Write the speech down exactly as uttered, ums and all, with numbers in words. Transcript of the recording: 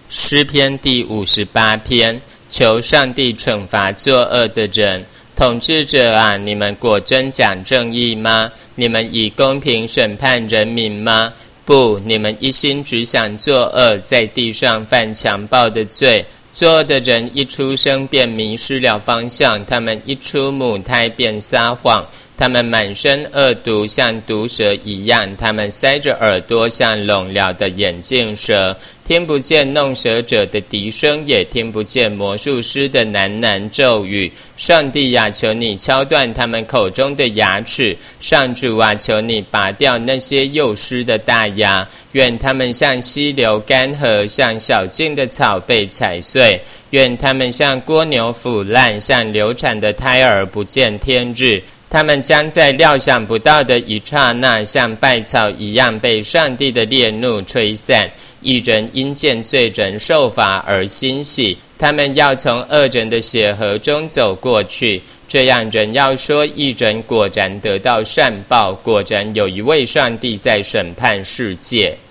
诗篇第五十八篇，求上帝惩罚作恶的人。统治者啊，你们果真讲正义吗？你们以公平审判人民吗？不，你们一心只想作恶，在地上犯强暴的罪。作恶的人一出生便迷失了方向，他们一出母胎便撒谎。他们满身恶毒，像毒蛇一样，他们塞着耳朵，像聋了的眼镜蛇，听不见弄蛇者的笛声，也听不见魔术师的喃喃咒语。上帝啊，求你敲断他们口中的牙齿。上主啊，求你拔掉那些幼狮的大牙，愿他们像溪流干涸，像小径的草被踩碎。愿他们像蜗牛腐烂，像流产的胎儿不见天日。他们将在料想不到的一刹那，像稗草一样被上帝的烈怒吹散。义人因见罪人受罚而欣喜，他们要从恶人的血河中走过去。这样人要说，义人果然得到善报，果然有一位上帝在审判世界。